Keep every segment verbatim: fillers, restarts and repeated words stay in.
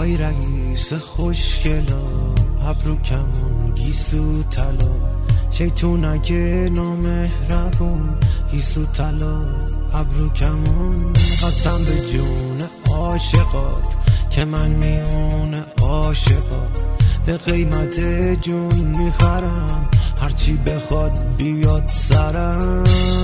آهای رئیس خوشگلا، ابرو کمون گیسو طلا، شیطونک نامهربون گیسو طلا، ابرو کمون. قسم به جون عاشقات که من میون عاشقات، به قیمت جون میخرم هرچی بخواد بیاد سرم.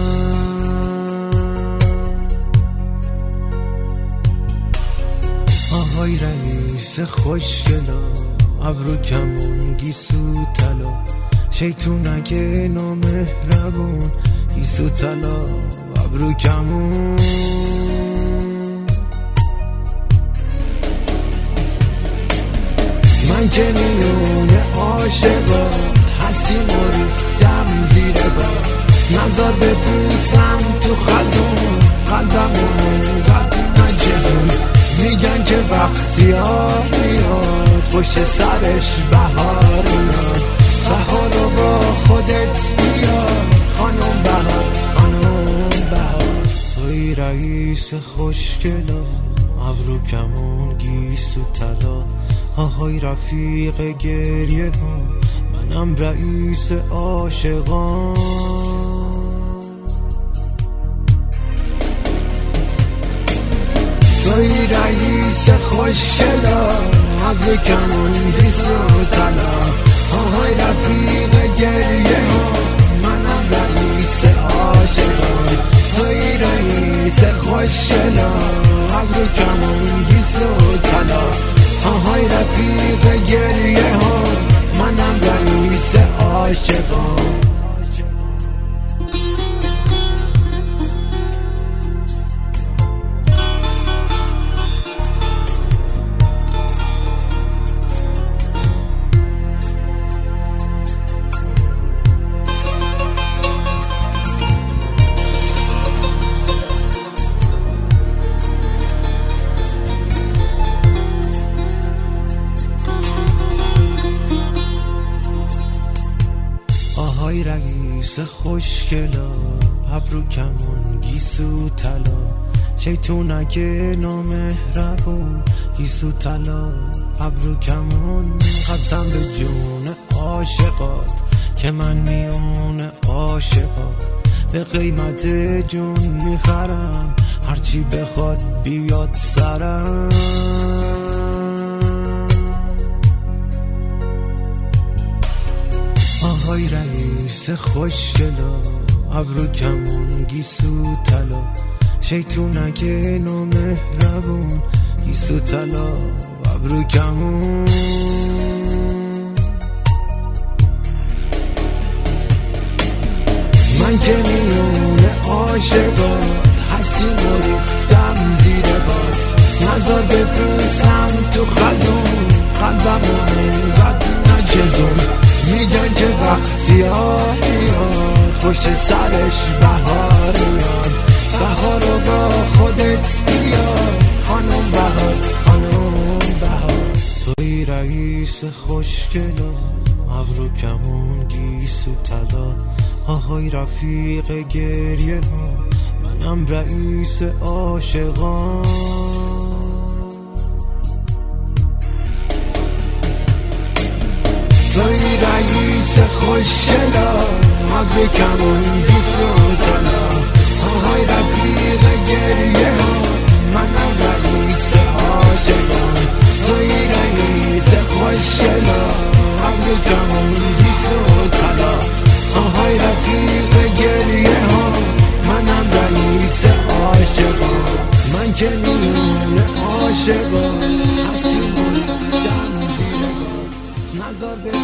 آهای رئیس خوشگلا، ابرو کمون گیسو طلا، شیطونک نامهربون گیسو طلا، ابرو کمون. من که میون عاشقات هستی مریختم زیر باد، نظر بپوسم تو خزون قلبمو انقدر نچزون. میگن که وقتی آر میاد پشت سرش بهار میاد، بهارو با خودت بیار خانم بهار، خانم بهار. توی رئیس خوشگلا، ابرو کمون گیسو طلا، آهای رفیق گریه ها، منم رئیس عاشقان. توی رئیس خوشگلا، ابرو کمون گیسو طلا، آهای رفیق گریه ها، منم رئیس عاشقان. توی رئیس خوشگلا، ابرو کمون گیسو طلا، آهای رفیق گریه ها، منم رئیس عاشقان. آهای رئیس خوشگلا، ابرو کمون گیسو طلا، شیطونک نامهربون گیسو طلا، ابرو کمون. قسم به جون عاشقات که من میون عاشقات، به قیمت جون میخرم هرچی بخواد بیاد سرم. آهای رئیس خوشگلا، ابرو کمون گیسو طلا، شیطونک نامهربون گیسو طلا، ابرو کمون. من که میون عاشقات هستی مریختم زیر باد، نظر بپوسم تو خزون قلبمو انقدر نچزون. میگن که وقتی آر میاد پشت سرش بهار میاد، بهارو با خودت بیار خانم بهار، خانم بهار. توی رئیس خوشگلا، ابرو کمون گیسو طلا، آهای رفیق گریه ها، منم رئیس عاشقان. توی رئیس خوشگلا، ابرو کمون گیسو طلا، آهای رفیق گریه ها، منم رئیس عاشقان. توی رئیس خوشگلا، ابرو کمون گیسو طلا، آهای رفیق گریه ها، منم رئیس عاشقان. من که میون عاشقان هستی مریختم زیر باد، نظر